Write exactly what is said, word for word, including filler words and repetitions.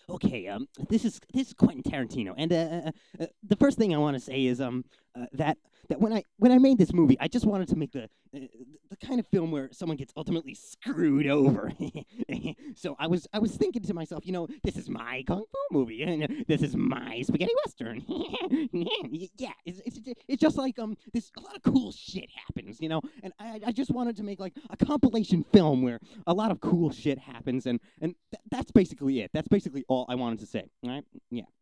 Okay, um, this is this is Quentin Tarantino, and uh, uh, uh, the first thing I want to say is um uh, that that when I when I made this movie, I just wanted to make the uh, the kind of film where someone gets ultimately screwed over. So I was I was thinking to myself, you know, this is my kung fu movie, and this is my spaghetti western. Yeah, it's, it's it's just like um, this a lot of cool shit happens, you know, and I I just wanted to make like a compilation film where a lot of cool shit happens, and and th- that's basically it. That's basically all I wanted to say. All right? Yeah.